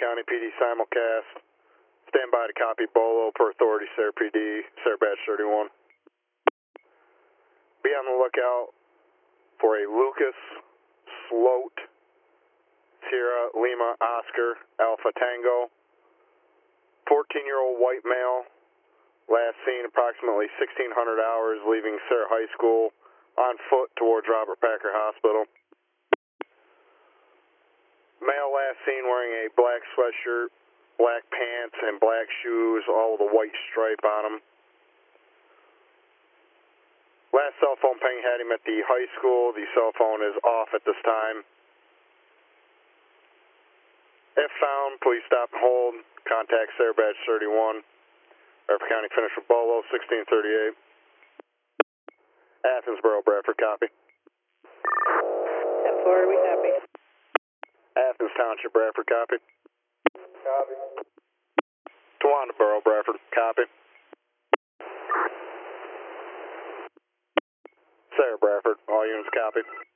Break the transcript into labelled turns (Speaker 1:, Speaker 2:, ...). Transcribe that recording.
Speaker 1: County PD simulcast. Stand by to copy Bolo per authority, Sarah PD, Sarah Batch 31. Be on the lookout for a Lucas Sloat Sierra Lima Oscar Alpha Tango. 14-year-old white male. Last seen approximately 1,600 hours leaving Sarah High School on foot towards Robert Packer Hospital. Male last seen wearing a black sweatshirt, black pants, and black shoes, all with a white stripe on them. Last cell phone ping had him at the high school. The cell phone is off at this time. If found, please stop and hold. Contact Sarah Batch 31. Bradford County finished with Bolo, 1638. Athensboro, Bradford, copy.
Speaker 2: 10-4, we copy.
Speaker 1: Athens Township, Bradford, copy.
Speaker 3: Copy.
Speaker 1: Towandaboro, Bradford, copy. Sarah Bradford, all units copy.